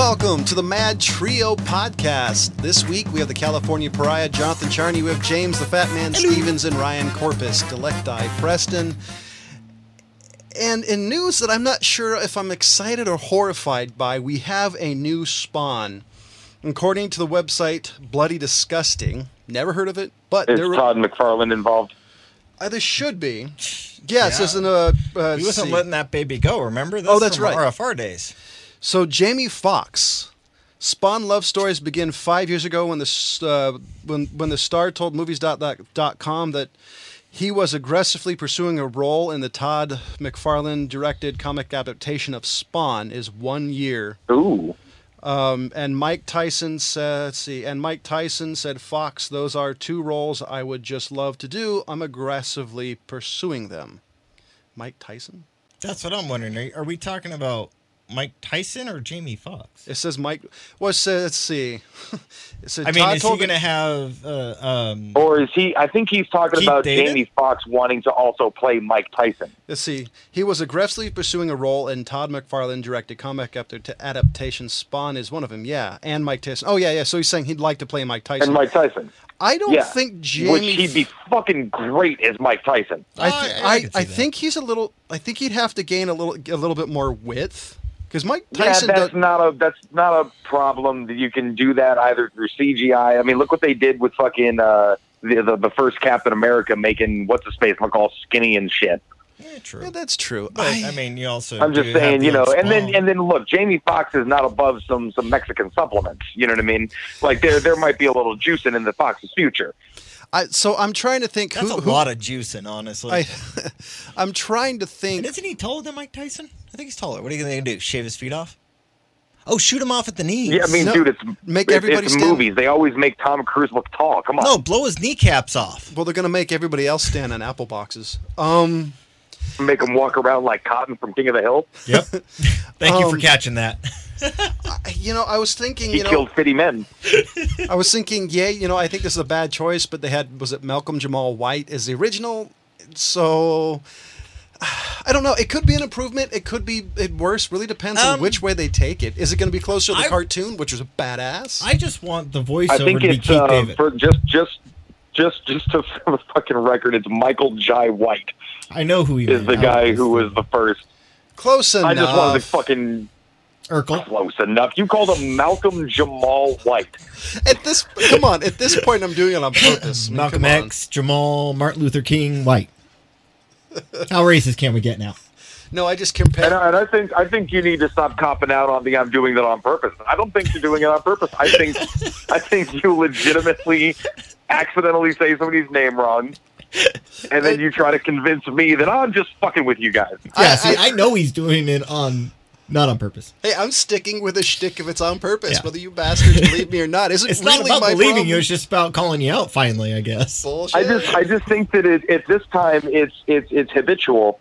Welcome to the Mad Trio podcast. This week we have the California Pariah, Jonathan Charney. We have James the Fat Man Stevens and Ryan Corpus, Delecti Preston. And in news that I'm not sure if I'm excited or horrified by, we have a new Spawn. According to the website Bloody Disgusting, never heard of it, but is Todd McFarlane involved? There should be. Yes, yeah. He wasn't letting that baby go. Remember? That's right. RFR days. So Jamie Foxx. Spawn love stories begin 5 years ago when the star told movies.com that he was aggressively pursuing a role in the Todd McFarlane directed comic adaptation of Spawn is 1 year. Ooh. And Mike Tyson said, Fox, those are two roles I would just love to do. I'm aggressively pursuing them. Mike Tyson? That's what I'm wondering. Are we talking about Mike Tyson or Jamie Foxx? It says Mike. Well, let's see. It says, is he going to have? Or is he? I think he's talking Keith about David? Jamie Foxx wanting to also play Mike Tyson. Let's see. He was aggressively pursuing a role in Todd McFarlane directed comic adaptation. Spawn is one of them. Yeah, and Mike Tyson. Oh yeah. So he's saying he'd like to play Mike Tyson. And Mike Tyson. I don't think Jamie. Which he'd be fucking great as Mike Tyson. I think he's a little. I think he'd have to gain a little bit more width. Because Mike Tyson, that's not a problem. You can do that either through CGI. I mean, look what they did with fucking the first Captain America, making what's his face look all skinny and shit. Yeah, true. Yeah, that's true. But you also. I'm just saying, and then look, Jamie Foxx is not above some Mexican supplements. You know what I mean? Like there might be a little juicing in the Fox's future. So I'm trying to think. That's a lot of juicing, honestly. I'm trying to think. And isn't he taller than Mike Tyson? I think he's taller. What are you going to do? Shave his feet off? Oh, shoot him off at the knees. Yeah, I mean, dude, it's movies. They always make Tom Cruise look tall. Come on. No, blow his kneecaps off. Well, they're going to make everybody else stand on apple boxes. Make him walk around like Cotton from King of the Hill. Yep. Thank you for catching that. I was thinking, he killed 50 men. I was thinking, I think this is a bad choice, but they had, was it Malcolm Jamal White as the original? So, I don't know. It could be an improvement. It could be worse. Really depends on which way they take it. Is it going to be closer to the cartoon, which was a badass? I just want the voiceover I think to be it's, Keith David. For just to for the fucking record, it's Michael Jai White. I know who he is. The guy who was the first. Close enough. I just wanted to fucking... Urkel. Close enough. You called him Malcolm Jamal White. At this point, I'm doing it on purpose. Malcolm X, Jamal, Martin Luther King, White. How racist can we get now? No, I just compared. And I think you need to stop copping out on the I'm doing that on purpose. I don't think you're doing it on purpose. I think you legitimately accidentally say somebody's name wrong. And then you try to convince me that I'm just fucking with you guys. Yeah, I know he's doing it not on purpose. Hey, I'm sticking with a shtick if it's on purpose, whether you bastards believe me or not. It's really not about my believing problem. you; it's just about calling you out. Finally, I guess. Bullshit. I just think that at this time it's habitual,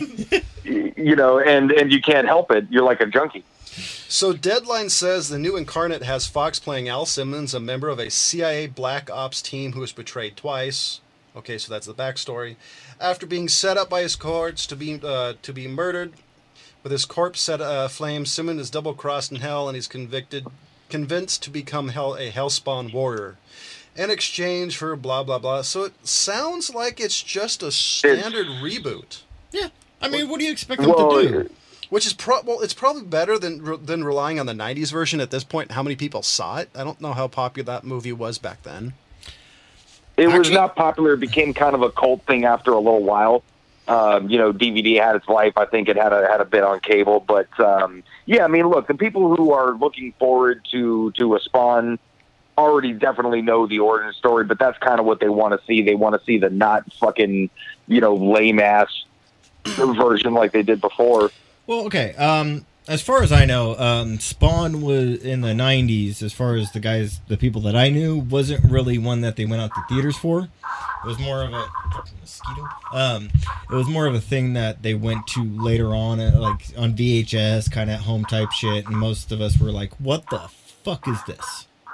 and you can't help it. You're like a junkie. So Deadline says the new Incarnate has Fox playing Al Simmons, a member of a CIA Black Ops team who was betrayed twice. Okay, so that's the backstory. After being set up by his cohorts to be murdered. With his corpse set aflame, Simmons is double-crossed in hell, and he's convinced to become a Hellspawn warrior in exchange for blah, blah, blah. So it sounds like it's just a standard reboot. Yeah. I mean, what do you expect them to do? Which is it's probably better than relying on the 90s version at this point. How many people saw it? I don't know how popular that movie was back then. It was not popular. It became kind of a cult thing after a little while. DVD had its life. I think it had a bit on cable, but I mean, look, the people who are looking forward to a Spawn already definitely know the origin story, but that's kind of what they want to see. They want to see the not fucking lame ass version like they did before. Well, okay. As far as I know, Spawn was in the 90s. As far as the people that I knew, wasn't really one that they went out to theaters for. It was more of a mosquito. It was more of a thing that they went to later on, like on VHS, kind of at home type shit. And most of us were like, "What the fuck is this?"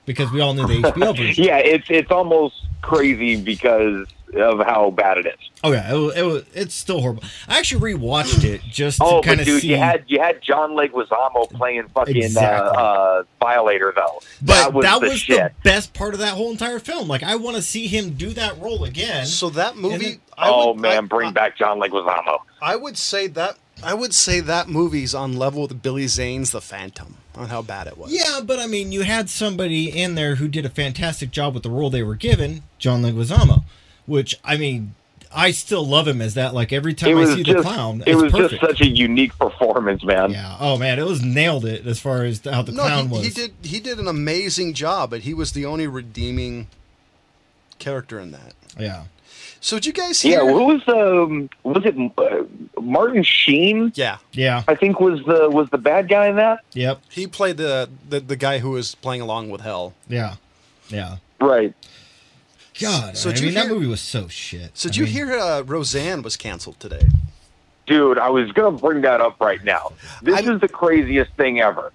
because we all knew the HBO version. Yeah, it's almost crazy because of how bad it is. Oh yeah, it's still horrible. I actually rewatched it just to kind of see. You had John Leguizamo playing fucking Exactly. Violator though. But that was shit. the best part of that whole entire film. Like, I want to see him do that role again. So that movie. Bring back John Leguizamo. I would say that movie's on level with Billy Zane's The Phantom on how bad it was. Yeah, but I mean, you had somebody in there who did a fantastic job with the role they were given, John Leguizamo, which, I mean, I still love him as that. Like, every time I see the clown, it's perfect. Just such a unique performance, man. Yeah. Oh man, it was nailed it as far as how the clown was. He did an amazing job, but he was the only redeeming character in that. Yeah. So did you guys hear? Yeah, was it Martin Sheen? Yeah. I think was the bad guy in that. Yep. He played the guy who was playing along with Hell. Yeah. Right. God, so that movie was so shit. So did you hear Roseanne was canceled today? Dude, I was gonna bring that up right now. This is the craziest thing ever.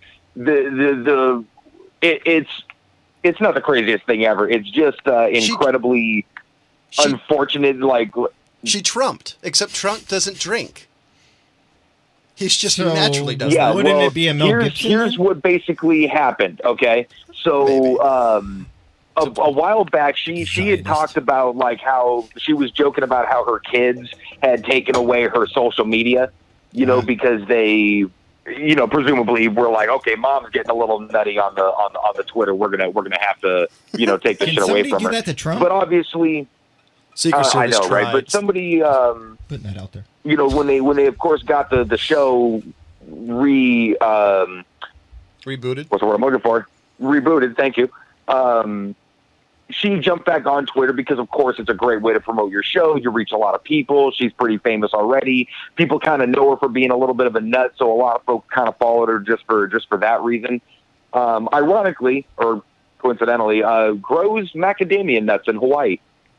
It's not the craziest thing ever. It's just incredibly unfortunate. Like, she trumped, except Trump doesn't drink. He's just naturally doesn't. Yeah, wouldn't it be a Mel Gibson? Here's what basically happened. Okay, so a while back, she had talked about like how she was joking about how her kids had taken away her social media, because they, presumably were like, okay, mom's getting a little nutty on the Twitter. We're gonna have to, take this shit away from her. Can somebody do that to Trump? But obviously, Secret Service I know, right? But somebody, putting that out there. When they of course got the show rebooted. What's the word I'm looking for? Rebooted. Thank you. She jumped back on Twitter because, of course, it's a great way to promote your show. You reach a lot of people. She's pretty famous already. People kind of know her for being a little bit of a nut, so a lot of folks kind of followed her just for that reason. Ironically, or coincidentally, grows macadamia nuts in Hawaii.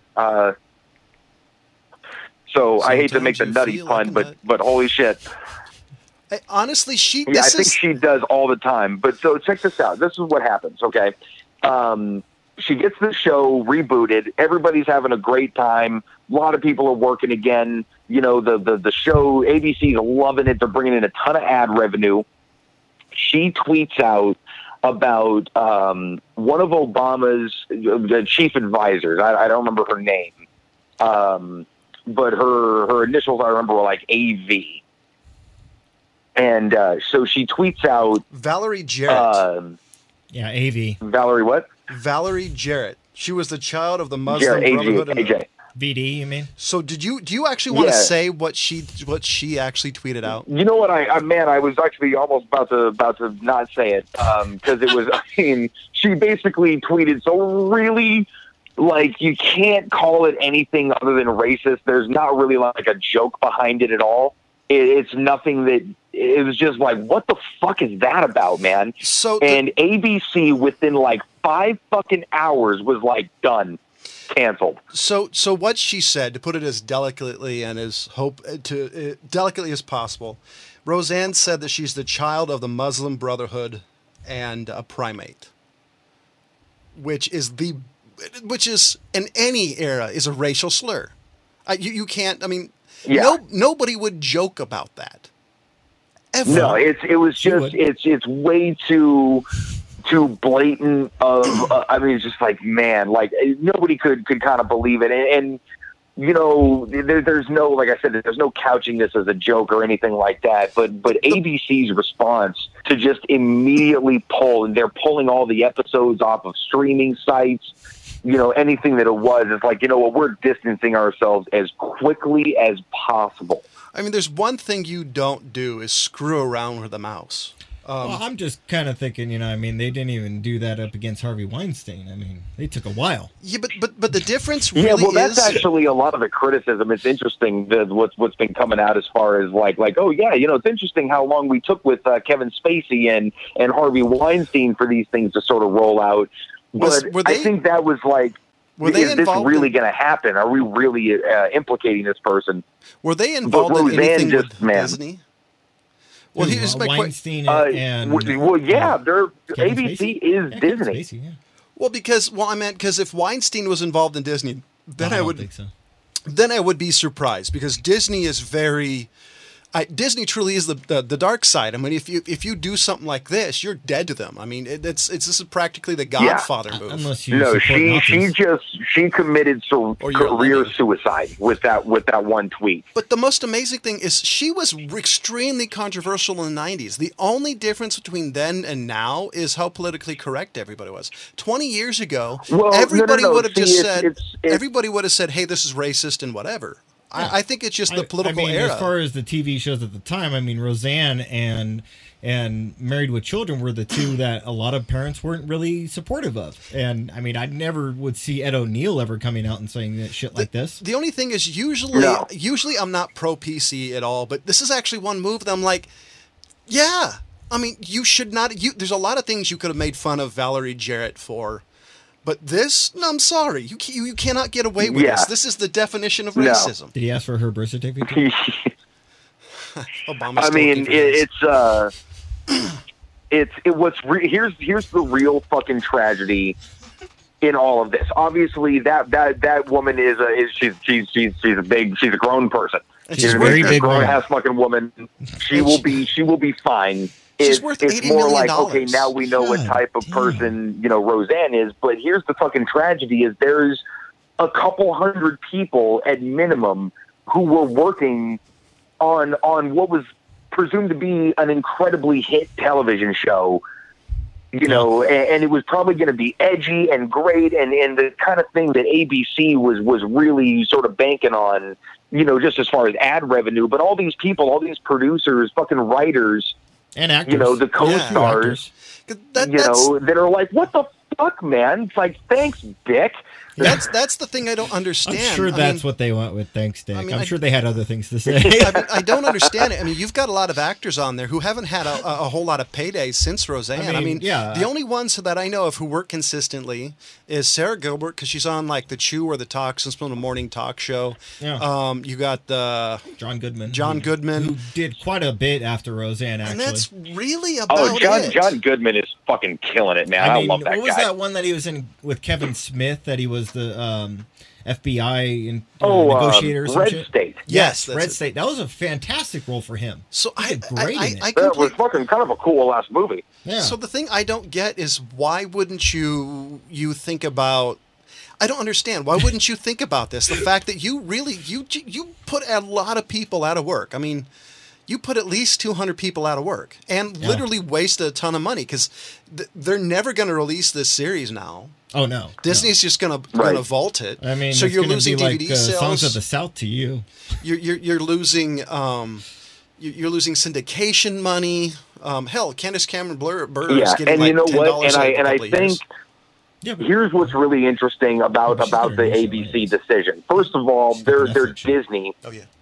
So I hate to make the nutty pun, but holy shit. Honestly, I think she does all the time. But so check this out. This is what happens, okay? She gets the show rebooted. Everybody's having a great time. A lot of people are working again. The show, ABC's loving it. They're bringing in a ton of ad revenue. She tweets out about one of Obama's chief advisors. I don't remember her name. But her initials, I remember, were like AV. And so she tweets out... Valerie Jarrett. AV. Valerie what? Valerie Jarrett. She was the child of the Muslim Brotherhood. AJ. VD, you mean? So do you actually want to say what she actually tweeted out? You know what? I was actually almost about to not say it because it was. She basically tweeted so really. Like, you can't call it anything other than racist. There's not really like a joke behind it at all. It's nothing that. It was just like, what the fuck is that about, man? And ABC within like 5 fucking hours was like done, canceled. So what she said, to put it as delicately and as delicately as possible, Roseanne said that she's the child of the Muslim Brotherhood and a primate, which is in any era is a racial slur. You can't. I mean, nobody would joke about that. Ever. No, it's way too blatant. It's just like, man, like nobody could kind of believe it, and there's no, like I said, there's no couching this as a joke or anything like that. But ABC's response to just immediately they're pulling all the episodes off of streaming sites. Anything that it was, it's like, we're distancing ourselves as quickly as possible. I mean, there's one thing you don't do is screw around with a mouse. Well, I'm just kind of thinking, they didn't even do that up against Harvey Weinstein. I mean, they took a while. Yeah, but the difference really well, that's actually a lot of the criticism. It's interesting what's been coming out as far as like, oh yeah, it's interesting how long we took with Kevin Spacey and Harvey Weinstein for these things to sort of roll out. But I think that was like, is this really going to happen? Are we really implicating this person? Were they involved in anything with Disney? Well, here's my Weinstein and ABC is Disney. Spacey, yeah. Well, I meant because if Weinstein was involved in Disney, then No, I don't would think so. then I would be surprised because Disney is very. Disney truly is the dark side. I mean, if you do something like this, you're dead to them. I mean, this is practically the Godfather move. Unless you No, support Nazis. she committed career suicide with that one tweet. But the most amazing thing is she was extremely controversial in the 90s. The only difference between then and now is how politically correct everybody was. 20 years ago, everybody would have just said, everybody would have said, hey, this is racist and whatever. Yeah. I think it's just the political era. As far as the TV shows at the time, I mean, Roseanne and Married with Children were the two that a lot of parents weren't really supportive of. And I mean, I never would see Ed O'Neill ever coming out and saying that shit like this. The only thing is usually I'm not pro PC at all, but this is actually one move that I'm like, yeah. I mean, you should not. There's a lot of things you could have made fun of Valerie Jarrett for. But this, no, I'm sorry. You cannot get away with this. This is the definition of racism. Did he ask for her birth certificate? Obama's here's the real fucking tragedy in all of this. Obviously, that woman she's a grown person. And she's a very big grown ass fucking woman. She will be fine. She's worth $80 it's more million. like, okay, now we know what type of person, Roseanne is. But here's the fucking tragedy is there's a couple hundred people at minimum who were working on what was presumed to be an incredibly hit television show, and it was probably going to be edgy and great and the kind of thing that ABC was really sort of banking on, just as far as ad revenue. But all these people, all these producers, fucking writers, and actors, the co-stars, that are like, what the fuck, man? It's like, thanks, Dick. That's the thing I don't understand. I'm sure that's what they want with thanks, Dick. I'm sure they had other things to say. I don't understand it. I mean, you've got a lot of actors on there who haven't had a whole lot of paydays since Roseanne. The only ones that I know of who work consistently is Sarah Gilbert, because she's on like The Chew or The Talk, since the morning talk show. Yeah. You got John Goodman. Who did quite a bit after Roseanne, actually. And that's really about it. John Goodman is fucking killing it, man. I love that guy. What was that one that he was in with Kevin Smith, that he was the FBI negotiator or some Red shit? State. Yes, Red State. That was a fantastic role for him. So he did great in it. That was fucking kind of a cool ass movie. Yeah. So the thing I don't get is why wouldn't you think about? I don't understand. Why wouldn't you think about this? The fact that you really you put a lot of people out of work. I mean, you put at least 200 people out of work and literally wasted a ton of money because they're never going to release this series now. Oh no! Disney's just gonna vault it. I mean, so you're losing be DVD like, sales. Songs of the South to you. You're losing you're losing syndication money. Hell, Candace Cameron Bure is getting like $10 and I think here's what's really interesting about the ABC decision. First of all, they're Disney. Oh yeah.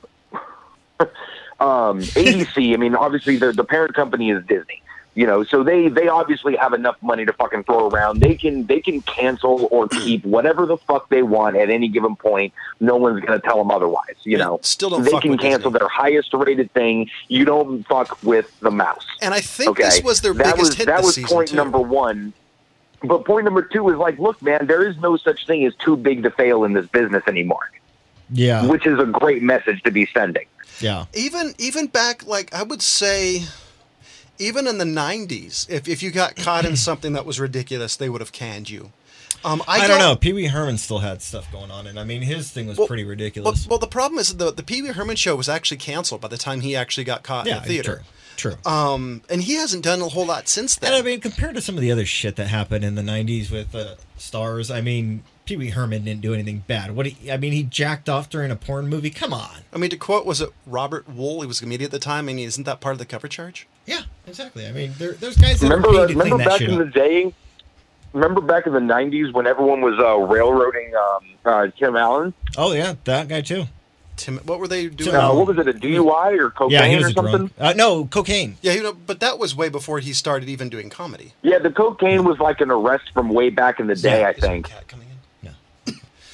ABC. I mean, obviously the parent company is Disney. So they obviously have enough money to fucking throw around. They can cancel or keep whatever the fuck they want at any given point. No one's gonna tell them otherwise. Still don't. They fuck can with cancel Disney. their highest rated thing. You don't fuck with the mouse. And I think this was their biggest hit. That this was season, point too. number one. But point number two is like, look, man, there is no such thing as too big to fail in this business anymore. Yeah, which is a great message to be sending. Yeah, even back, like I would say. Even in the 90s, if you got caught in something that was ridiculous, they would have canned you. I don't know. Pee Wee Herman still had stuff going on, and I mean, his thing was pretty ridiculous. Well, the problem is the Pee Wee Herman show was actually canceled by the time he actually got caught in the theater. True. And he hasn't done a whole lot since then. And I mean, compared to some of the other shit that happened in the 90s with stars, I mean, Pee Wee Herman didn't do anything bad. He jacked off during a porn movie? Come on. I mean, to quote, was it Robert Wool? He was a comedian at the time. I mean, isn't that part of the cover charge? Yeah, exactly. I mean, there's guys that are paid to clean that shit up. Remember back in the day? Remember back in the 90s when everyone was railroading Tim Allen? Oh, yeah, that guy, too. What were they doing? What was it, a DUI or cocaine or something? No, cocaine. Yeah, but that was way before he started even doing comedy. Yeah, the cocaine was like an arrest from way back in the day, I think. Cat coming in? No.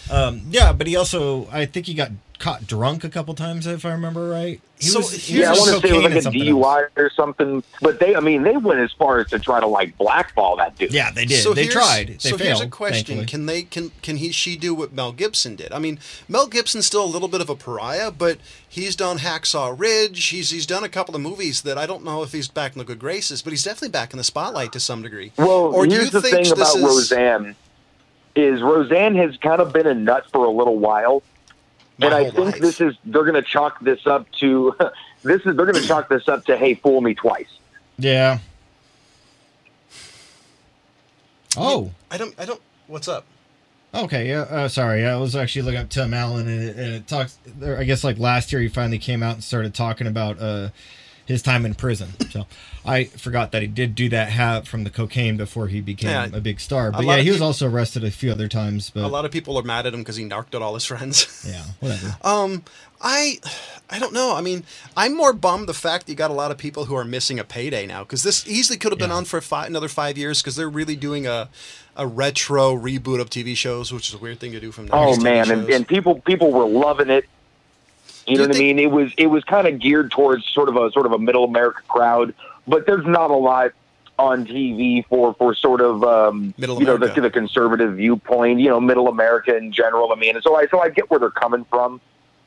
Yeah, but he also, I think he got caught drunk a couple times, if I remember right. I want to say it was like a DUI or something. But they went as far as to try to like blackball that dude. Yeah, they did. So they tried. They failed. Here's a question: thankfully. Can she do what Mel Gibson did? I mean, Mel Gibson's still a little bit of a pariah, but he's done Hacksaw Ridge. He's done a couple of movies that I don't know if he's back in the good graces, but he's definitely back in the spotlight to some degree. Well, or here's the thing about Roseanne is Roseanne has kind of been a nut for a little while. And I think they're going to chalk this up to hey, fool me twice. Yeah. Oh. I don't what's up? Okay, yeah, sorry. I was actually looking up Tim Allen and it talks I guess like last year he finally came out and started talking about his time in prison. So I forgot that he did do that from the cocaine before he became a big star. But yeah, he was also arrested a few other times. But a lot of people are mad at him because he narked out all his friends. Yeah, whatever. I don't know. I mean, I'm more bummed the fact that you got a lot of people who are missing a payday now, because this easily could have been on for another 5 years, because they're really doing a retro reboot of TV shows, which is a weird thing to do from now. Oh man, and people were loving it. You know what I mean? It was kind of geared towards sort of a middle America crowd, but there's not a lot on TV for sort of the conservative viewpoint. Middle America in general. I mean, so I get where they're coming from.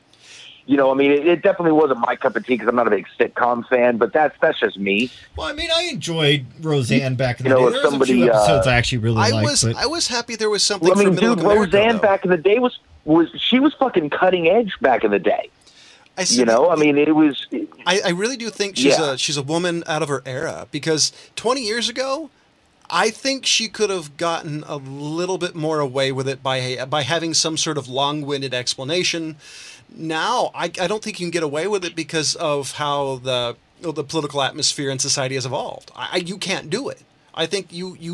I mean, it definitely wasn't my cup of tea because I'm not a big sitcom fan, but that's just me. Well, I mean, I enjoyed Roseanne back in the day. There was a few episodes I actually really liked. I was happy there was something. Well, I mean, for dude, Roseanne back in the day was fucking cutting edge back in the day. I mean, it was. I really do think she's a woman out of her era, because 20 years ago, I think she could have gotten a little bit more away with it by having some sort of long-winded explanation. Now, I don't think you can get away with it because of how the political atmosphere in society has evolved. You can't do it. I think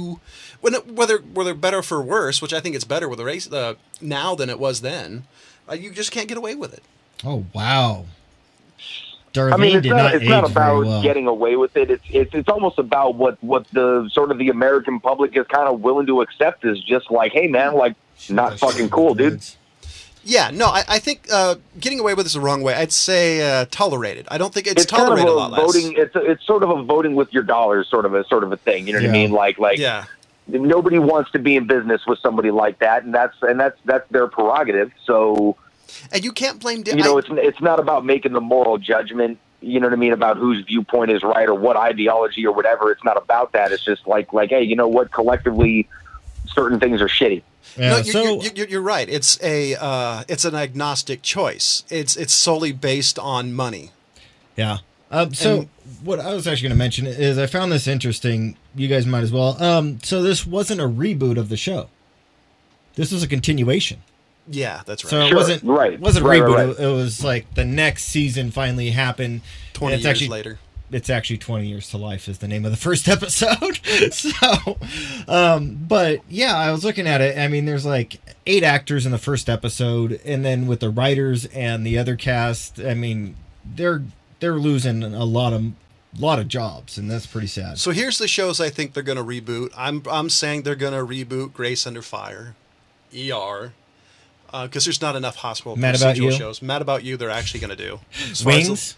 whether better for worse, which I think it's better with the race now than it was then, you just can't get away with it. Oh wow! Darlene I mean, it's not about well. getting away with it. It's almost about what the sort of the American public is kind of willing to accept is just like, hey man, like not fucking cool, dude. Yeah, no, I think getting away with it is the wrong way. I'd say tolerated. I don't think it's tolerated kind of a lot less. It's sort of a voting with your dollars sort of a thing. You know what I mean? Like nobody wants to be in business with somebody like that, and that's their prerogative. So. And you can't blame. It's not about making the moral judgment. You know what I mean, about whose viewpoint is right or what ideology or whatever. It's not about that. It's just like hey, you know what? Collectively, certain things are shitty. Yeah, no, you're right. It's an agnostic choice. It's solely based on money. Yeah. So what I was actually going to mention is I found this interesting. You guys might as well. So this wasn't a reboot of the show. This was a continuation. Yeah, that's right. So it wasn't a reboot. Right. It was like the next season finally happened. 20 years later. It's actually 20 Years to Life is the name of the first episode. So, but yeah, I was looking at it. I mean, there's like 8 actors in the first episode, and then with the writers and the other cast, I mean, they're losing a lot of jobs, and that's pretty sad. So here's the shows I think they're going to reboot. I'm saying they're going to reboot Grace Under Fire, ER. Because there's not enough hospital procedural shows. Mad About You, they're actually going to do. Wings?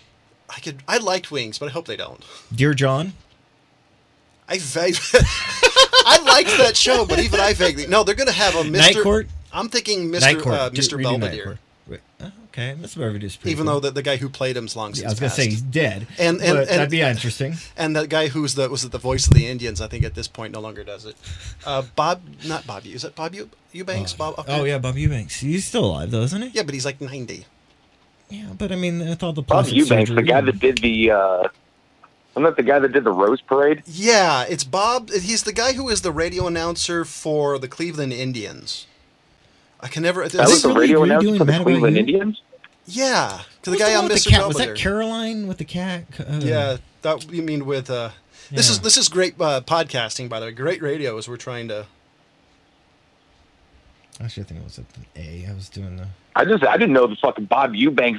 I liked Wings, but I hope they don't. Dear John? I liked that show, but even I vaguely... No, they're going to have a Mr. Night Court? I'm thinking Mr. Belvedere. Okay, Mr. Belvedere is pretty Even cool. though the guy who played him's long since I was going to say he's dead, and that'd be interesting. And that guy was the voice of the Indians, I think at this point no longer does it. Bob is that Bob Eubanks? Bob Eubanks. He's still alive though, isn't he? Yeah, but he's like 90. Yeah, but I mean, I thought the Bob Eubanks, the guy that did the wasn't that the guy that did the Rose Parade? Yeah, it's Bob. He's the guy who is the radio announcer for the Cleveland Indians. I can never. That was the radio announcer for the Cleveland Indians? Yeah, to the guy on Mr. Belvedere. Was that Caroline with the cat? Yeah, that you mean with. This is great podcasting, by the way. Great radio as we're trying to. Actually, I think it was at the A. I was doing the. I didn't know the fucking Bob Eubanks,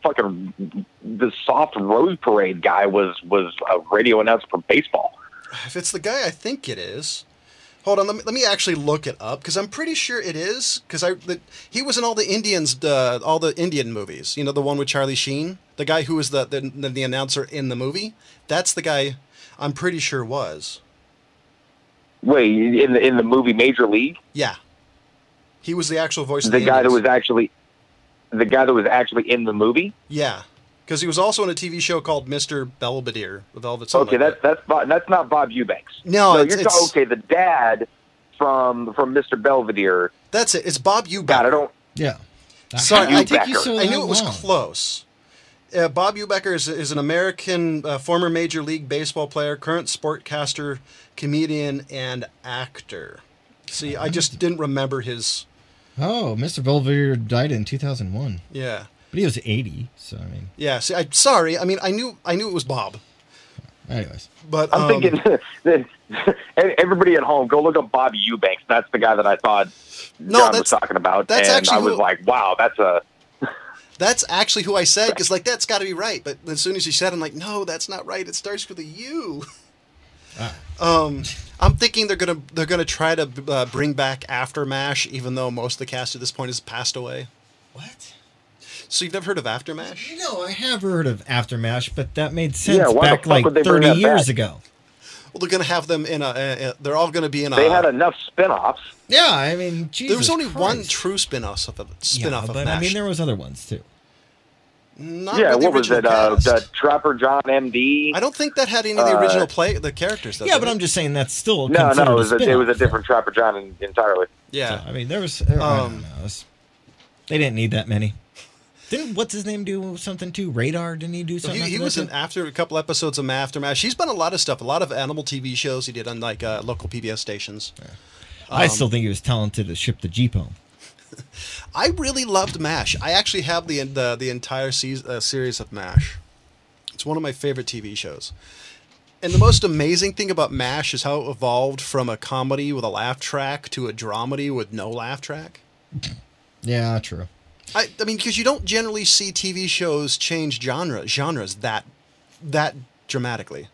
the soft Rose Parade guy was a radio announcer for baseball. If it's the guy I think it is, Hold on, let me actually look it up because I'm pretty sure it is because he was in all the Indian movies. You know, the one with Charlie Sheen, the guy who was the announcer in the movie. That's the guy. I'm pretty sure was. Wait, in the movie Major League? Yeah, he was the actual voice of the the guy Indians. the guy that was actually in the movie. Yeah, because he was also in a TV show called Mr. Belvedere with Velvet. Something Okay, like that. that's not Bob Eubanks. No, it's okay. The dad from Mr. Belvedere. That's it. It's Bob Eubanks. God, I don't. Yeah. Sorry, How did it take you so I knew it was long? close. Bob Eubecker is an American former Major League Baseball player, current sportcaster, comedian, and actor. See, I just didn't remember his... Oh, Mr. Belvedere died in 2001. Yeah. But he was 80, so I mean... Yeah, see, sorry. I mean, I knew it was Bob. Anyways. But I'm thinking that everybody at home, go look up Bob Eubanks. That's the guy that I thought John was talking about. That's and actually I was like, wow, that's actually who I said, because, like, that's got to be right. But as soon as you said it, I'm like, no, that's not right. It starts with a U. I'm thinking they're gonna try to bring back After MASH, even though most of the cast at this point has passed away. What? So you've never heard of After MASH? You know, I have heard of Aftermash, but that made sense Yeah, why the back fuck like would they bring 30 that years back? ago. Well, they're gonna have them in a. They're all gonna be in a. they had enough spin-offs. Yeah, I mean, Jesus There was only one Christ. true spin-off of Yeah, of but MASH. I mean, there was other ones too. Not Yeah, with the what was original it? cast. The Trapper John M.D.? I don't think that had any of the original the characters. Though, Yeah, did but it? I'm just saying that's still No, considered it was a spin-off, different Trapper John entirely. Yeah. So, I mean, there was. I don't know. They didn't need that many. Didn't what's his name do something too? Radar? Didn't he do something? He after was that in too? after a couple episodes of After MASH. He's done a lot of stuff, a lot of animal TV shows he did on like local PBS stations. I still think he was talented to ship the Jeep home. I really loved MASH. I actually have the entire series of MASH. It's one of my favorite TV shows. And the most amazing thing about MASH is how it evolved from a comedy with a laugh track to a dramedy with no laugh track. Yeah, true. I mean, because you don't generally see TV shows change genres that dramatically.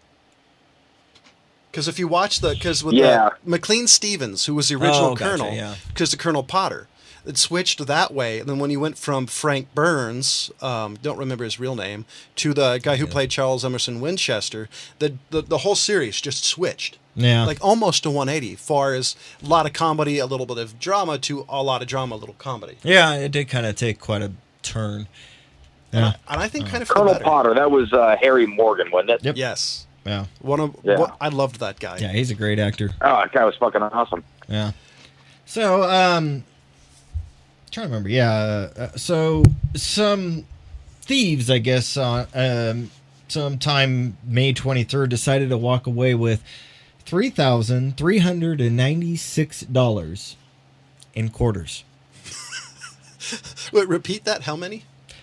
Because if you watch McLean Stevens, who was the original Gotcha, Colonel, yeah. because the Colonel Potter, it switched that way. And then when he went from Frank Burns, don't remember his real name, to the guy who played Charles Emerson Winchester, the whole series just switched. Yeah. Like almost to 180, far as a lot of comedy, a little bit of drama, to a lot of drama, a little comedy. Yeah, it did kind of take quite a turn. Yeah. And I think kind of for the Colonel better. Potter, that was Harry Morgan, wasn't it? Yep. Yes. Yeah. I loved that guy. Yeah, he's a great actor. Oh, that guy was fucking awesome. Yeah. So, trying to remember. Yeah. So some thieves, I guess, sometime May 23rd, decided to walk away with $3,396 in quarters. Wait, repeat that. How many?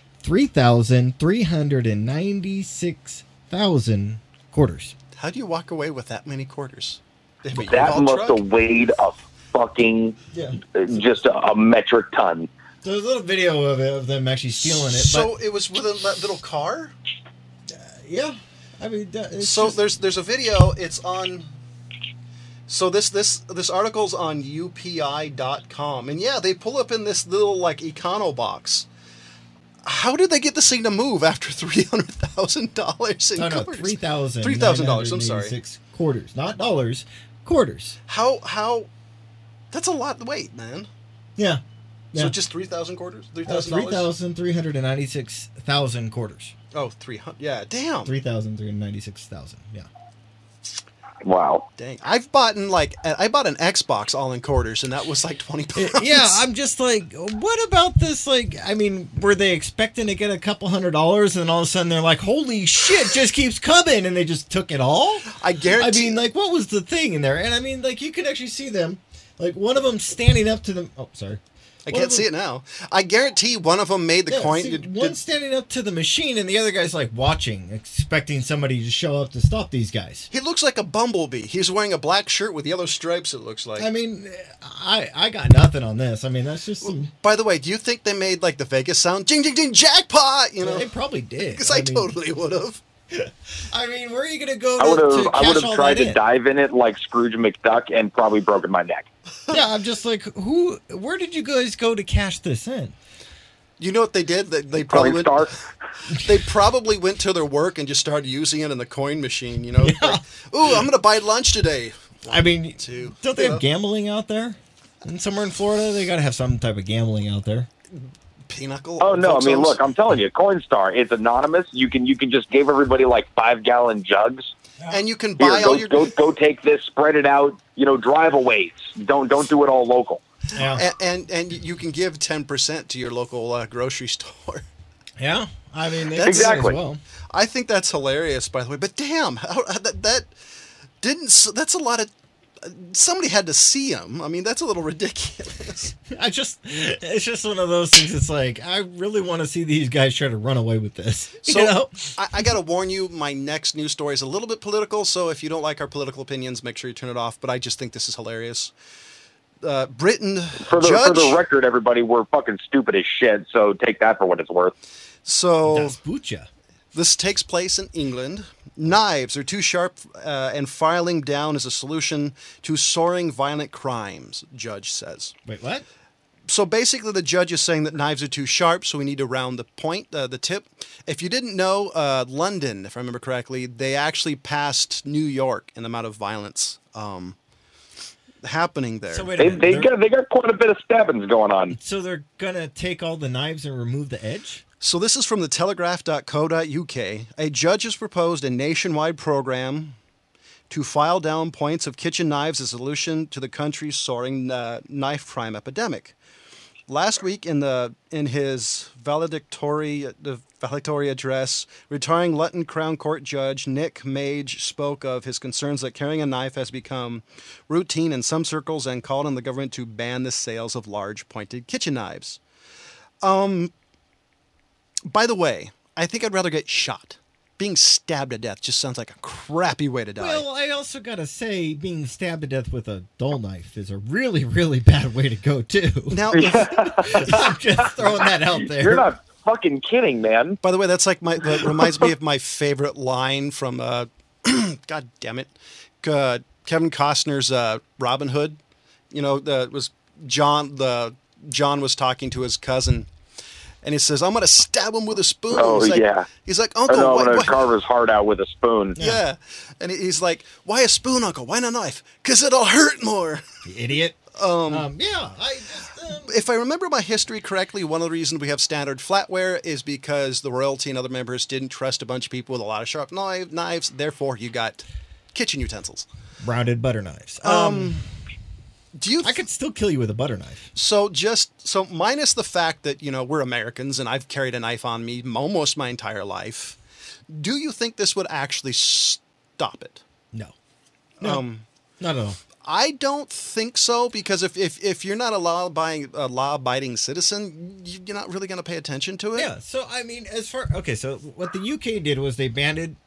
3,396,000 quarters. How do you walk away with that many quarters? They have a That U-Haul must truck? have weighed a fucking, just a metric ton. There's a little video of them actually stealing it. So it was with a little car? Yeah. I mean, So there's a video. It's on. So this article's on UPI.com, and yeah, they pull up in this little like Econo box. How did they get this thing to move after $300,000 in quarters? $3,000. I'm sorry. Quarters, not dollars. Quarters. How? That's a lot of weight, man. Yeah. So just 3,000 quarters? $3,000? 3,396,000 quarters. Oh, 300. Yeah, damn. 3,396,000. Yeah. Wow. Dang. I bought an Xbox all in quarters, and that was like 20 pounds. Yeah, I'm just like, what about this? Like, I mean, were they expecting to get a couple $100s, and then all of a sudden they're like, holy shit, just keeps coming, and they just took it all? I guarantee. I mean, like, what was the thing in there? And I mean, like, you could actually see them, like, one of them standing up to them. Oh, sorry. I can't see it now. I guarantee one of them made the coin. See, one's standing up to the machine, and the other guy's like watching, expecting somebody to show up to stop these guys. He looks like a bumblebee. He's wearing a black shirt with yellow stripes, it looks like. I mean, I got nothing on this. I mean, that's just some... By the way, do you think they made like the Vegas sound? Jing, jing, jing, jackpot! You know? They probably did. Because I totally would have. I mean, where are you going to go I to would cash have all tried that to in? dive in it like Scrooge McDuck and probably broken my neck. Yeah, I'm just like, where did you guys go to cash this in? You know what they did? They probably went, Coinstar. they probably went to their work and just started using it in the coin machine. You know, like, ooh, I'm going to buy lunch today. I mean, Two. don't they have gambling out there? And somewhere in Florida, they got to have some type of gambling out there. Pinochle. Oh no! I folks mean, homes. look, I'm telling you, Coinstar. It's anonymous. You can just give everybody like 5-gallon jugs. And you can Here, buy all your. go take this, spread it out. Drive-aways. Don't do it all local. Yeah. And you can give 10% to your local grocery store. Yeah. I mean, they That's- do that as Exactly. well. I think that's hilarious, by the way. But damn, that didn't. That's a lot of. Somebody had to see him. I mean, that's a little ridiculous. It's just one of those things. It's like, I really want to see these guys try to run away with this. So You know? I got to warn you, my next news story is a little bit political. So if you don't like our political opinions, make sure you turn it off. But I just think this is hilarious. Britain For the judge. record, everybody, we're fucking stupid as shit. So take that for what it's worth. So That's Bucha. this takes place in England. Knives are too sharp, and filing down is a solution to soaring violent crimes, judge says. Wait, what? So basically, the judge is saying that knives are too sharp, so we need to round the point, the tip. If you didn't know, London, if I remember correctly, they actually passed New York in the amount of violence happening there. So wait a They minute. got quite a bit of stabbings going on. So they're going to take all the knives and remove the edge? So this is from the telegraph.co.uk. A judge has proposed a nationwide program to file down points of kitchen knives as a solution to the country's soaring knife crime epidemic. Last week, in his valedictory address, retiring Luton Crown Court Judge Nick Mage spoke of his concerns that carrying a knife has become routine in some circles and called on the government to ban the sales of large pointed kitchen knives. By the way, I think I'd rather get shot. Being stabbed to death just sounds like a crappy way to die. Well, I also got to say, being stabbed to death with a dull knife is a really, really bad way to go, too. Now, I'm just throwing that out there. You're not fucking kidding, man. by the way, that's like that reminds me of my favorite line from God damn it, Kevin Costner's Robin Hood. You know, it was John. John was talking to his cousin, and he says, "I'm going to stab him with a spoon." Oh, he's like, yeah. He's like, I "Uncle, know I'm why, going to carve his heart out with a spoon. yeah." And he's like, "Why a spoon, Uncle? Why not a knife? 'Cause it'll hurt more." You idiot. Yeah, If I remember my history correctly, one of the reasons we have standard flatware is because the royalty and other members didn't trust a bunch of people with a lot of sharp knives. Therefore, you got kitchen utensils. rounded butter knives. Do you? I could still kill you with a butter knife. So minus the fact that we're Americans and I've carried a knife on me almost my entire life. Do you think this would actually stop it? No. Not at all. I don't think so, because if you're not a law-abiding citizen, you're not really going to pay attention to it. Yeah, so I mean, so what the UK did was they banned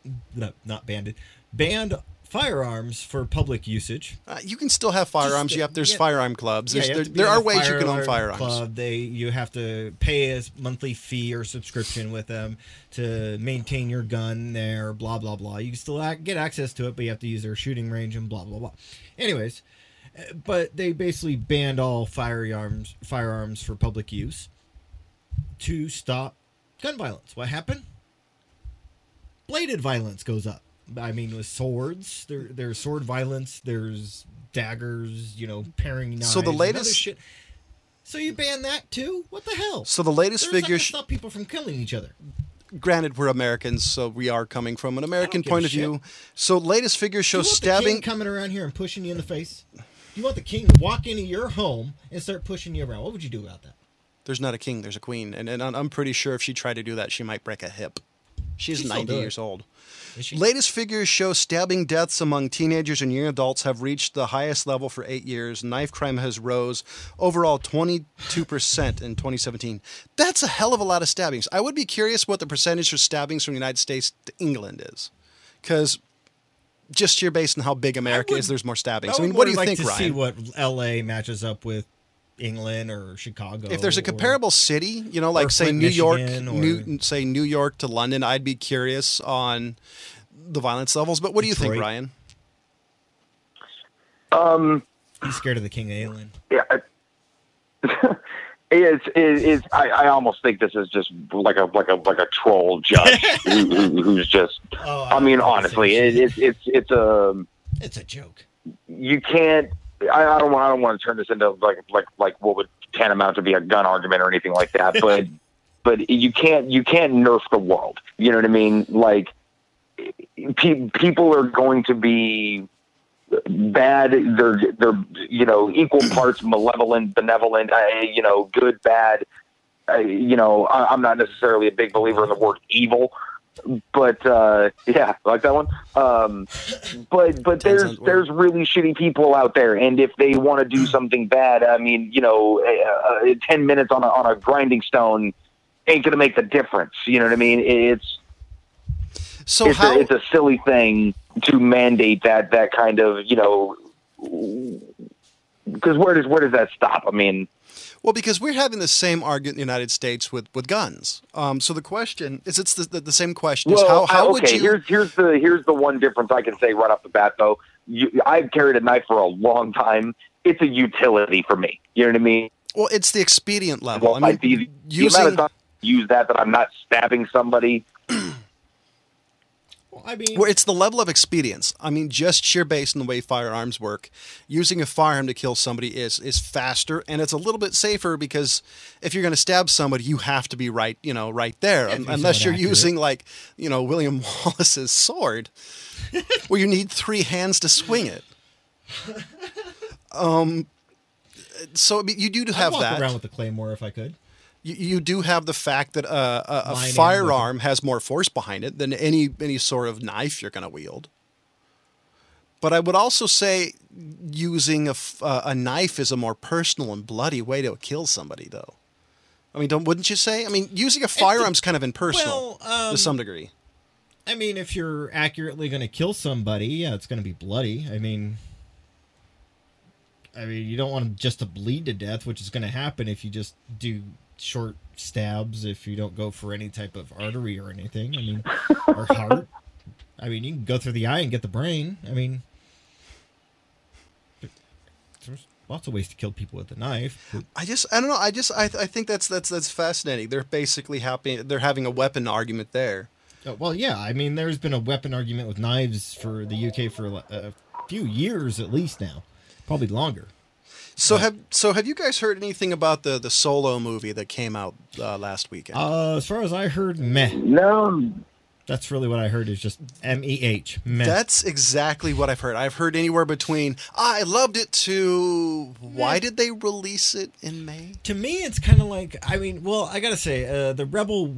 firearms for public usage. You can still have firearms. There's firearm clubs. Yeah, you have to be There in are a ways you can own firearm firearms. Club. You have to pay a monthly fee or subscription with them to maintain your gun there, blah, blah, blah. You can still get access to it, but you have to use their shooting range and blah, blah, blah. Anyways, but they basically banned all firearms for public use to stop gun violence. What happened? Bladed violence goes up. I mean, with swords, there's sword violence, there's daggers, paring knives. So the and other latest- shit. So you ban that too? What the hell? So the latest There's figure, nothing to stop people from killing each other. granted, we're Americans, so we are coming from an American give point a of view. So latest figures show Do you want the stabbing. king coming around here and pushing you in the face? Do you want the king to walk into your home and start pushing you around? What would you do about that? There's not a king, there's a queen, and I'm pretty sure if she tried to do that, she might break a hip. She's She'd still 90 do it. years old. Is she- Latest figures show stabbing deaths among teenagers and young adults have reached the highest level for 8 years. Knife crime has rose overall 22% in 2017. That's a hell of a lot of stabbings. I would be curious what the percentage of stabbings from the United States to England is. Because just here based on how big America is, there's more stabbings. I mean, what do you think, to see Ryan? what LA matches up with England or Chicago. If there's a comparable city, you know, like say Flint, New York, Michigan, say New York to London, I'd be curious on the violence levels. But what do you think, Ryan? He's scared of the King of England. Yeah. I almost think this is just like a troll judge who's just. I mean, honestly, it's a joke. You can't. I don't want to turn this into like what would tantamount to be a gun argument or anything like that. But you can't nerf the world. You know what I mean? Like people are going to be bad. They're equal parts malevolent, benevolent. Good, bad. I'm not necessarily a big believer in the word evil, but yeah, like that one. But there's really shitty people out there, and if they want to do something bad, I mean, 10 minutes on a grinding stone ain't gonna make the difference. You know what I mean? It's a silly thing to mandate that kind of, because where does that stop? I mean, well, because we're having the same argument in the United States with guns. So the question is, it's the same question. Well, is how would you? Here's the one difference I can say right off the bat, though. I've carried a knife for a long time. It's a utility for me. You know what I mean? Well, it's the expedient level. Well, the amount of time I use that I'm not stabbing somebody. Well, it's the level of expedience. I mean, just sheer based on the way firearms work, using a firearm to kill somebody is faster, and it's a little bit safer because if you're going to stab somebody, you have to be right there, unless you're using William Wallace's sword, where you need 3 hands to swing it. So you do have I'd that. walk around with the claymore if I could. You do have the fact that a firearm has more force behind it than any sort of knife you're going to wield. But I would also say using a knife is a more personal and bloody way to kill somebody, though. I mean, wouldn't you say? I mean, using a firearm's kind of impersonal to some degree. I mean, if you're accurately going to kill somebody, yeah, it's going to be bloody. I mean, you don't want them just to bleed to death, which is going to happen if you just do short stabs, if you don't go for any type of artery or anything. I mean, or heart. I mean, you can go through the eye and get the brain. I mean, there's lots of ways to kill people with a knife. I don't know. I think that's fascinating. They're basically they're having a weapon argument there. Well, yeah. I mean, there's been a weapon argument with knives for the UK for a few years at least now, probably longer. So have you guys heard anything about the Solo movie that came out last weekend? As far as I heard, meh. No. That's really what I heard is just MEH. Meh. That's exactly what I've heard. I've heard anywhere between I loved it to why did they release it in May? To me, it's kind of like, I mean, well, I gotta say, the Rogue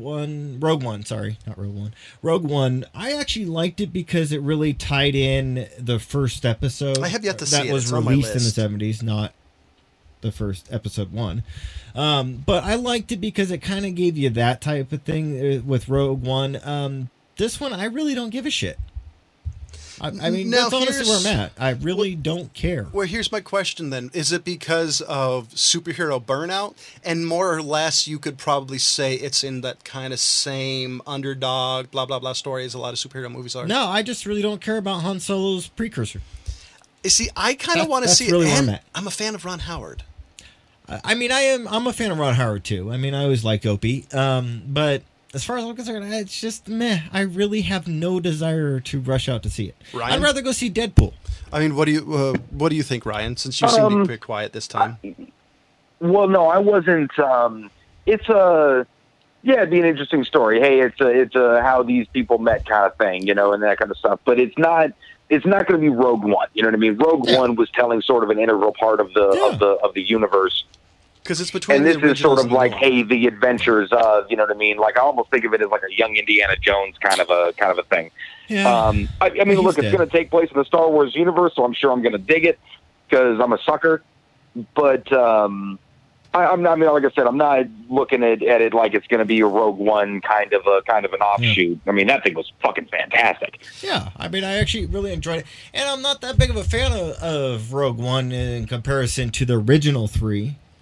One, I actually liked it because it really tied in the first episode. I have yet to see it. That was released in the 70s, not the first episode 1. But I liked it because it kind of gave you that type of thing with Rogue One. This one, I really don't give a shit. I mean, that's honestly where I'm at. I really don't care. Well, here's my question then. Is it because of superhero burnout? And more or less, you could probably say it's in that kind of same underdog, blah, blah, blah story as a lot of superhero movies are. No, I just really don't care about Han Solo's precursor. You see, I kind of want to see really it. And I'm a fan of Ron Howard. I mean, I'm a fan of Ron Howard, too. I mean, I always liked Opie. But as far as I'm concerned, it's just meh. I really have no desire to rush out to see it. Ryan? I'd rather go see Deadpool. I mean, what do you think, Ryan? Since you seem to be pretty quiet this time. Well, no, I wasn't. It'd be an interesting story. Hey, it's a how these people met kind of thing, and that kind of stuff. But it's not going to be Rogue One. You know what I mean? Rogue One was telling sort of an integral part of the universe. Because it's between and this is sort of like, hey, the adventures of, you know what I mean? Like, I almost think of it as like a young Indiana Jones kind of a thing. Yeah. I mean, look, it's going to take place in the Star Wars universe, so I'm sure I'm going to dig it because I'm a sucker. But I'm not. I mean, like I said, I'm not looking at it like it's going to be a Rogue One kind of an offshoot. Yeah. I mean, that thing was fucking fantastic. Yeah, I mean, I actually really enjoyed it, and I'm not that big of a fan of Rogue One in comparison to the original 3.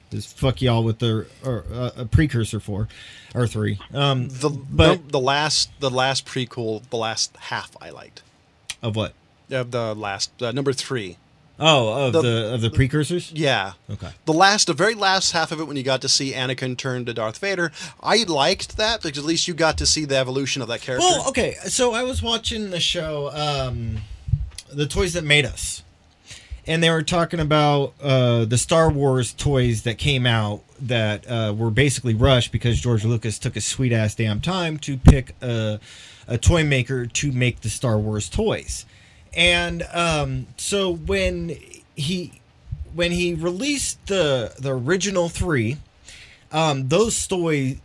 is fuck y'all with the a precursor 4 or 3. The last prequel, the last half I liked. Of what? Of the last number 3. Oh, of the precursors? Yeah. Okay. The very last half of it, when you got to see Anakin turn to Darth Vader, I liked that because at least you got to see the evolution of that character. Well, okay. So I was watching the show, The Toys That Made Us, and they were talking about the Star Wars toys that came out that were basically rushed because George Lucas took a sweet ass damn time to pick a toy maker to make the Star Wars toys. And so when he released the original 3, those toys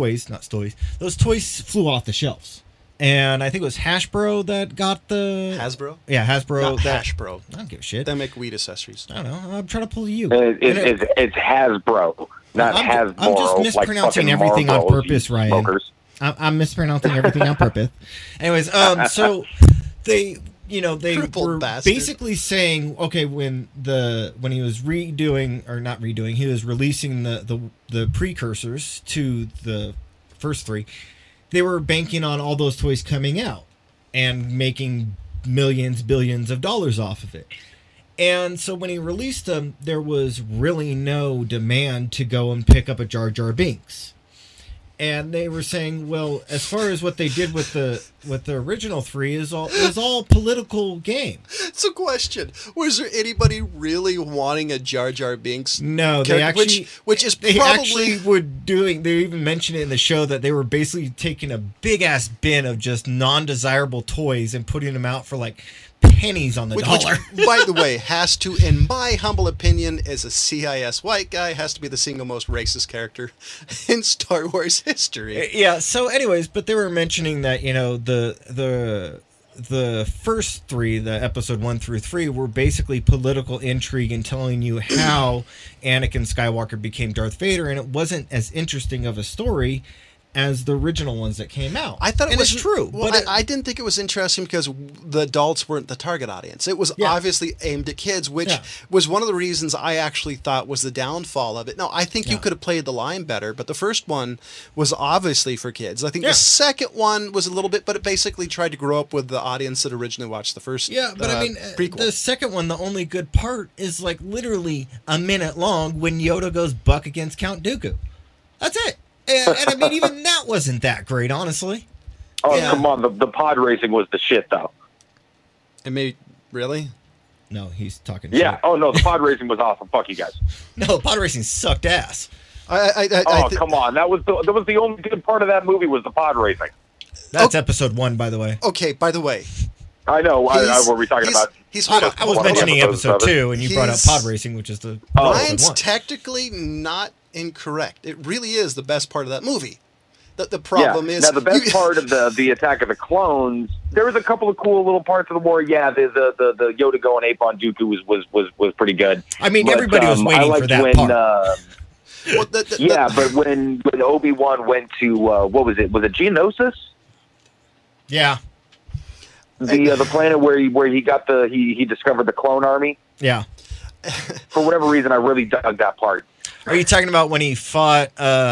flew off the shelves. And I think it was Hasbro that got the Hasbro. Yeah, Hasbro. Not Hasbro. I don't give a shit. They make weed accessories. I don't know. I'm trying to pull you. It's Hasbro, not Hasbro. I'm just mispronouncing everything on purpose, Ryan. Smokers. I'm mispronouncing everything on purpose. Anyways, so they Crippled were bastard. basically saying, okay, when he was he was releasing the precursors to the first 3, they were banking on all those toys coming out and making billions of dollars off of it. And so when he released them, there was really no demand to go and pick up a Jar Jar Binks. And they were saying, well, as far as what they did with the original 3 is all political game. It's a question. Was there anybody really wanting a Jar Jar Binks? No, they actually, which is they probably actually were doing. They even mentioned it in the show that they were basically taking a big ass bin of just non-desirable toys and putting them out for like pennies on the dollar. Which, by the way, has to, in my humble opinion, as a CIS white guy, has to be the single most racist character in Star Wars history. Yeah. So, anyways, but they were mentioning that the first 3, the episode 1 through 3, were basically political intrigue and telling you how Anakin Skywalker became Darth Vader, and it wasn't as interesting of a story as the original ones that came out. I thought it was true, well, but I didn't think it was interesting because the adults weren't the target audience. It was obviously aimed at kids, which was one of the reasons I actually thought was the downfall of it. No, I think you could have played the line better, but the first one was obviously for kids. I think the second one was a little bit, but it basically tried to grow up with the audience that originally watched the first. Yeah, but I mean, prequel. The second one, the only good part is like literally a minute long when Yoda goes buck against Count Dooku. That's it. And I mean, even that wasn't that great, honestly. Oh, come on. The pod racing was the shit, though. It made... Really? No, he's talking shit. Oh, no, the pod racing was awesome. Fuck you guys. No, pod racing sucked ass. Come on. That was the only good part of that movie was the pod racing. That's episode 1, by the way. Okay, by the way. I know. What were we talking about? I was mentioning episode 2, and you brought up pod racing, which is the... Ryan's technically not incorrect. It really is the best part of that movie. The problem is... Now, the best part of the Attack of the Clones, there was a couple of cool little parts of the war. Yeah, the Yoda going ape on Dooku was pretty good. I mean, everybody was waiting for that part. But when Obi-Wan went to, what was it? Was it Geonosis? Yeah. The planet where he got he discovered the clone army. Yeah. For whatever reason, I really dug that part. Are you talking about when he fought?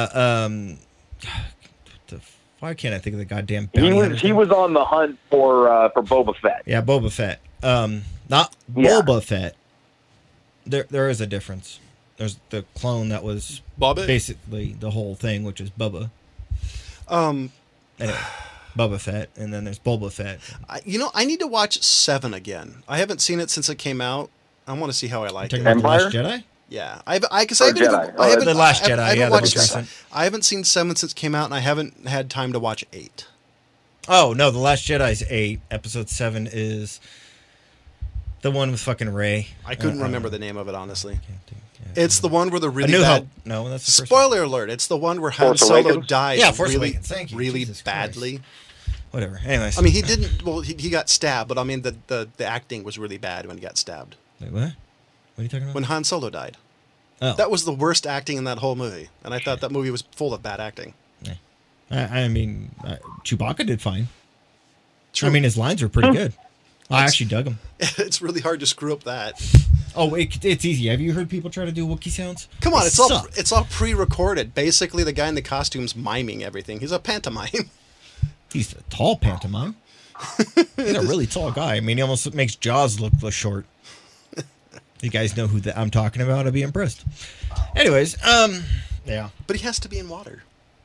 Why can't I think of the goddamn bounty He was on the hunt for Boba Fett. Yeah, Boba Fett. Not Boba Fett. There is a difference. There's the clone that was basically the whole thing, which is Bubba. Anyway, Boba Fett, and then there's Boba Fett. I need to watch 7 again. I haven't seen it since it came out. I want to see how I like it. Empire? The Last Jedi? Yeah, The Last Jedi. I haven't seen 7 since it came out, and I haven't had time to watch 8. Oh no, The Last Jedi's 8. Episode 7 is the one with fucking Rey. I couldn't remember the name of it, honestly. It's the one where the really New bad. Hope. No, that's the first spoiler alert. It's the one where Han Solo dies. Yeah, Force Awakens. Thank you. Really Jesus badly. Christ. Whatever. Anyways, I mean, he didn't. Well, he got stabbed, but I mean, the acting was really bad when he got stabbed. Wait, what? What are you talking about? When Han Solo died. Oh. That was the worst acting in that whole movie, and I thought that movie was full of bad acting. Yeah. I mean, Chewbacca did fine. True. I mean, his lines were pretty good. I actually dug him. It's really hard to screw up that. Oh, it's easy. Have you heard people try to do Wookiee sounds? Come on, They it's all pre-recorded. Basically, the guy in the costume's miming everything. He's a pantomime. He's a tall pantomime. He's a really tall guy. I mean, he almost makes Jaws look short. You guys know who I'm talking about? I'd be impressed. Anyways, yeah. But he has to be in water.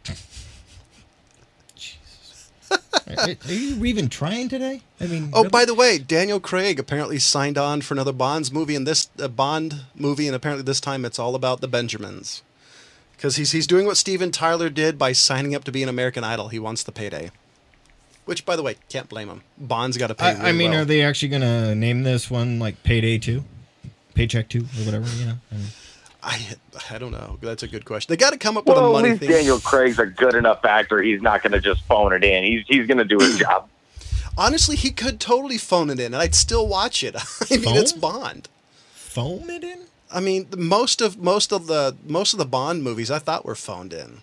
Are you even trying today? I mean, oh, really? by the way, Daniel Craig apparently signed on for another Bond movie, and apparently this time it's all about the Benjamins, because he's doing what Steven Tyler did by signing up to be an American Idol. He wants the payday, which, by the way, can't blame him. Bond's got to pay. I mean, well. are they actually going to name this one like Payday 2? Paycheck 2 or whatever, you know? I don't know. That's a good question. They got to come up with a Well, money at least thing. Daniel Craig's a good enough actor. He's not going to just phone it in. He's going to do his job. Honestly, he could totally phone it in, and I'd still watch it. I mean, it's Bond. Phone it in? I mean, most of the Bond movies I thought were phoned in.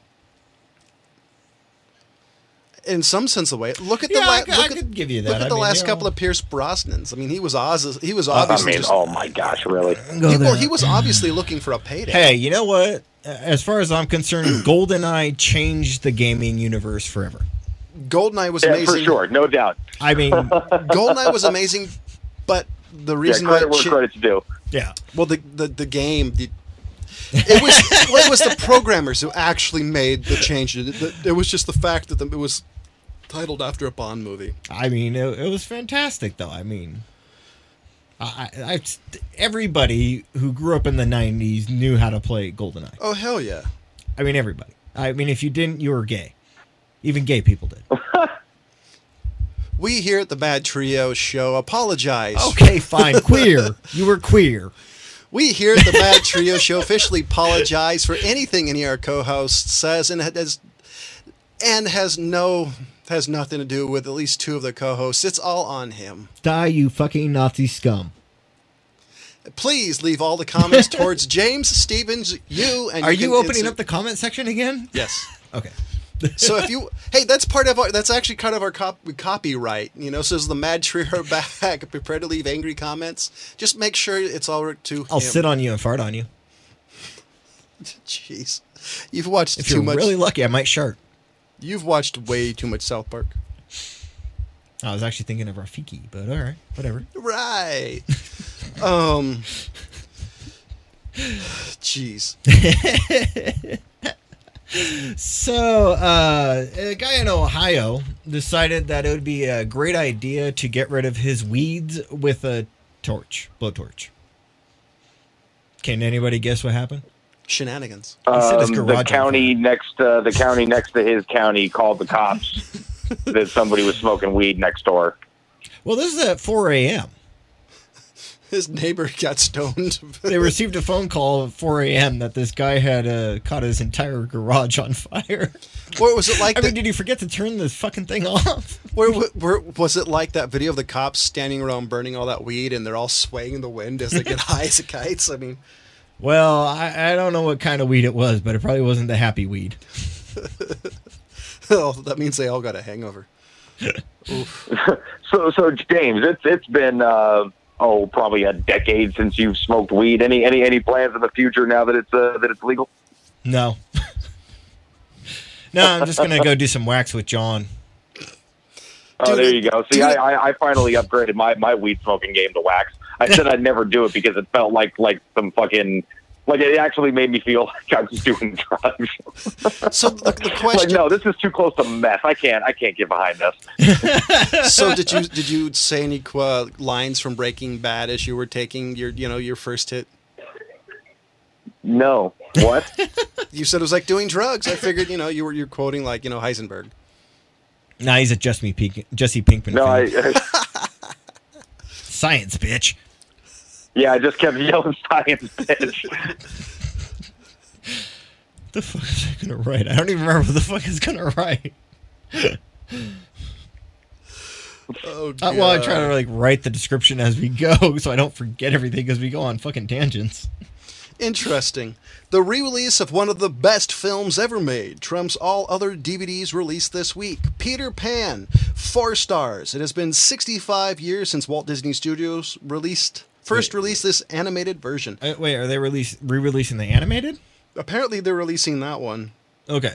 In some sense of the way, look at I could give you that. Look at the last couple of Pierce Brosnans. I mean, he was obviously. Oh my gosh, really? He was obviously looking for a payday. Hey, you know what? As far as I'm concerned, GoldenEye changed the gaming universe forever. GoldenEye was amazing. For sure, no doubt. I mean, GoldenEye was amazing, but the reason why credit's due. Yeah. Well, the game. It was the programmers who actually made the change. It was just the fact that it was titled after a Bond movie. I mean, it was fantastic, though. I mean, everybody who grew up in the 90s knew how to play GoldenEye. Oh, hell yeah. I mean, everybody. I mean, if you didn't, you were gay. Even gay people did. We here at the Bad Trio Show apologize. Okay, fine. Queer. You were queer. We here at the Bad Trio Show officially apologize for anything any of our co-hosts says and has nothing to do with at least two of the co-hosts. It's all on him. Die, you fucking Nazi scum. Please leave all the comments towards James, Stevens, you, and Are you opening up the comment section again? Yes. Okay. So that's actually kind of our copyright, you know. So as the Mad Trio back, prepare to leave angry comments. Just make sure it's all to. I'll sit on you and fart on you. Jeez, you've watched if too you're much. Really lucky, I might shart. You've watched way too much South Park. I was actually thinking of Rafiki, but all right, whatever. Right. Jeez. So, a guy in Ohio decided that it would be a great idea to get rid of his weeds with a blowtorch. Can anybody guess what happened? Shenanigans. The county next to his county called the cops that somebody was smoking weed next door. Well, this is at 4 a.m. His neighbor got stoned. They received a phone call at 4 a.m. that this guy had caught his entire garage on fire. Or was it like? Did you forget to turn the fucking thing off? Where was it like that video of the cops standing around burning all that weed and they're all swaying in the wind as they get high as kites? I mean, well, I don't know what kind of weed it was, but it probably wasn't the happy weed. Oh, that means they all got a hangover. So James, it's been probably a decade since you've smoked weed. Any plans in the future now that it's legal? No. No, I'm just gonna go do some wax with John. Oh, there you go. See, I finally upgraded my weed smoking game to wax. I said I'd never do it because it felt like some fucking. Like, it actually made me feel like I was doing drugs. So the question... Like, no, this is too close to meth. I can't get behind this. So did you say any lines from Breaking Bad as you were taking your first hit? No. What? You said it was like doing drugs. I figured, you're quoting like, Heisenberg. Nah, he's a Jesse Pinkman. No, Science, bitch. Yeah, I just kept yelling science, bitch. The fuck is I gonna write? I don't even remember what the fuck is gonna write. Oh, God. Well, I try to write the description as we go, so I don't forget everything as we go on fucking tangents. Interesting. The re-release of one of the best films ever made trumps all other DVDs released this week. Peter Pan, 4 stars. It has been 65 years since Walt Disney Studios released first released this animated version. Wait, are they re-releasing the animated? Apparently, they're releasing that one. Okay.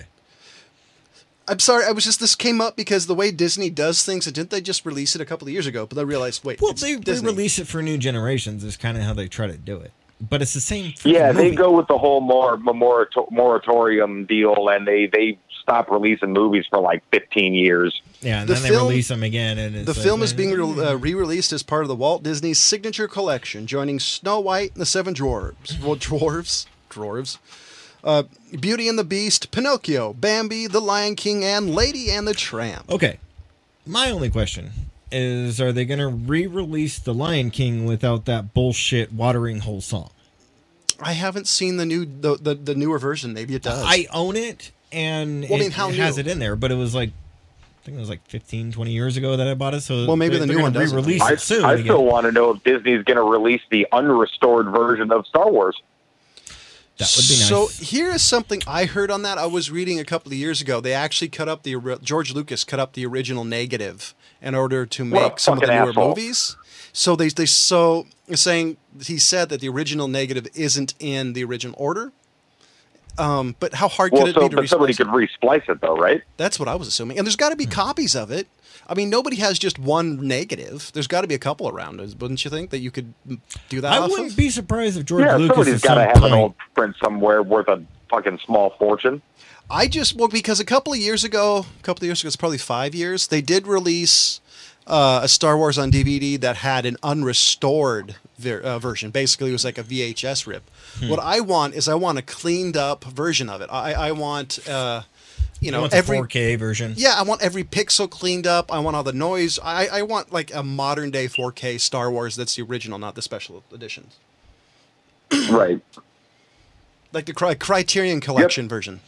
I'm sorry, this came up because the way Disney does things, didn't they just release it a couple of years ago? But I realized, wait, well, it's they Disney. release it for new generations is kind of how they try to do it. But it's the same. Yeah, movie. they go with the whole moratorium deal, and they stop releasing movies for like 15 years. Yeah, and The then film- they release them again. And The film is being re-released as part of the Walt Disney Signature Collection, joining Snow White and the Seven Dwarves. Well, dwarves. Beauty and the Beast, Pinocchio, Bambi, The Lion King, and Lady and the Tramp. Okay. My only question is, are they going to re-release The Lion King without that bullshit watering hole song? I haven't seen the newer version. Maybe it does. I own it, and it has it in there, but it was like, I think it was like 15, 20 years ago that I bought it. So maybe the new one doesn't. re-release it soon. I still want to know if Disney's going to release the unrestored version of Star Wars. That would be nice. So here is something I heard on that. I was reading a couple of years ago. They actually cut up George Lucas cut up the original negative in order to make some of the newer movies. So saying he said that the original negative isn't in the original order. But how hard could it be to but somebody could re-splice it, though, right? That's what I was assuming. And there's got to be copies of it. I mean, nobody has just one negative. There's got to be a couple around, wouldn't you think, that you could do that I off wouldn't of? be surprised if George Lucas somebody's got to have an old print somewhere worth a fucking small fortune. Because a couple of years ago, it's probably 5 years, they did release a Star Wars on DVD that had an unrestored version. Basically, it was like a VHS rip. What I want is a cleaned up version of it. I want... every 4K version. Yeah, I want every pixel cleaned up. I want all the noise. I want like a modern day 4K Star Wars that's the original, not the special editions. Right. Like the Criterion Collection version.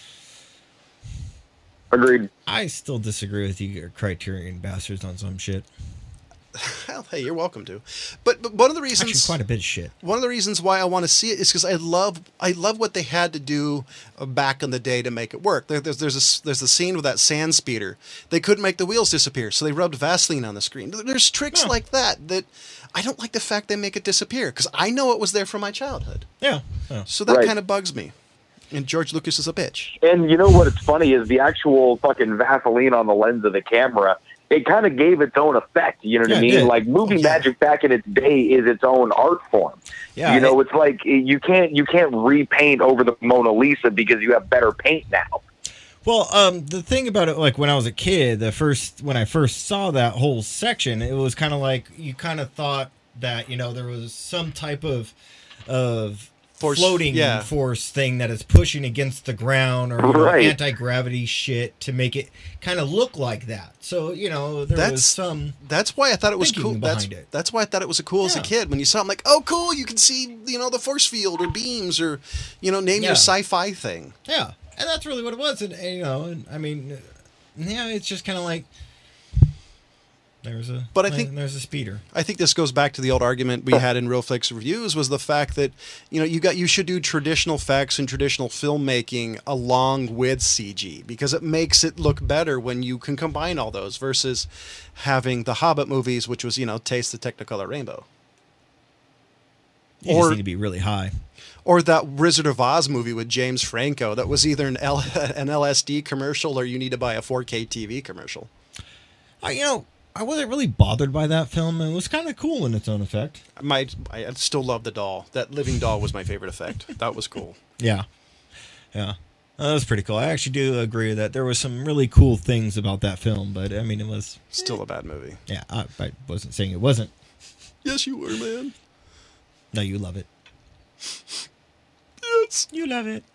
Agreed. I still disagree with you Criterion bastards on some shit. Well, hey, you're welcome to. But one of the reasons, actually, quite a bit of shit. One of the reasons why I want to see it is because I love what they had to do back in the day to make it work. There's a scene with that sand speeder. They couldn't make the wheels disappear, so they rubbed Vaseline on the screen. There's tricks like that I don't like the fact they make it disappear because I know it was there from my childhood. Yeah. So that kind of bugs me. And George Lucas is a bitch. And you know what? It's funny is the actual fucking Vaseline on the lens of the camera. It kind of gave its own effect, you know what I mean? Like movie magic back in its day is its own art form. Yeah, it's like you can't repaint over the Mona Lisa because you have better paint now. Well, the thing about it, like when I was a kid, when I first saw that whole section, it was kind of like you kind of thought that there was some type of floating force thing that is pushing against the ground or anti-gravity shit to make it kind of look like that. So, was some that's why I thought it was cool. It. That's why I thought it was cool as a kid. When you saw it, I'm like, oh, cool, you can see, the force field or beams or, name your sci-fi thing. Yeah, and that's really what it was. And I mean, it's just kind of like, there's a speeder. I think this goes back to the old argument we had in Real Flicks Reviews was the fact that you should do traditional effects and traditional filmmaking along with CG because it makes it look better when you can combine all those versus having the Hobbit movies, which was Taste the Technicolor Rainbow. You just need to be really high. Or that Wizard of Oz movie with James Franco that was either an LSD commercial or you need to buy a 4K TV commercial. I wasn't really bothered by that film. It was kind of cool in its own effect. I still love the doll. That living doll was my favorite effect. That was cool. Yeah. That was pretty cool. I actually do agree that there was some really cool things about that film, but I mean, it was still a bad movie. Yeah, I wasn't saying it wasn't. Yes, you were, man. No, you love it. Yes, you love it.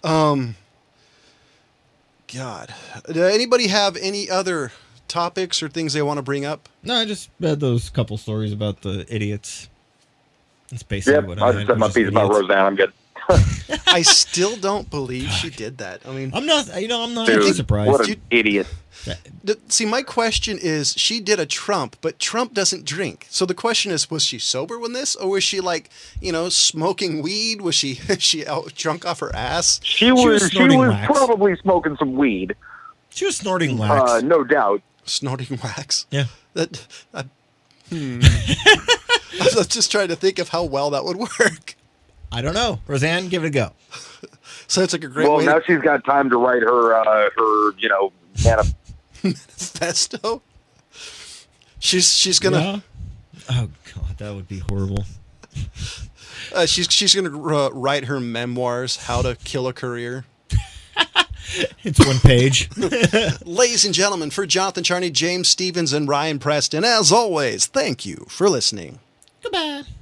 God, anybody have any other topics or things they want to bring up? No, I just read those couple stories about the idiots. That's basically what I just said my piece about Roseanne. I'm good. I still don't believe she did that. I mean, I'm not surprised. What an idiot. See, my question is, she did a Trump, but Trump doesn't drink. So the question is, was she sober when this, or was she like, smoking weed? Was she out drunk off her ass? She was probably smoking some weed. She was snorting wax. No doubt. Snorting wax. Yeah. I'm just trying to think of how well that would work. I don't know. Roseanne, give it a go. Sounds like a great way Well, now she's got time to write her manifesto. She's gonna. Yeah. Oh God, that would be horrible. She's gonna write her memoirs, How to Kill a Career. It's one page. Ladies and gentlemen, for Jonathan Charney, James Stevens, and Ryan Preston, as always, thank you for listening. Goodbye.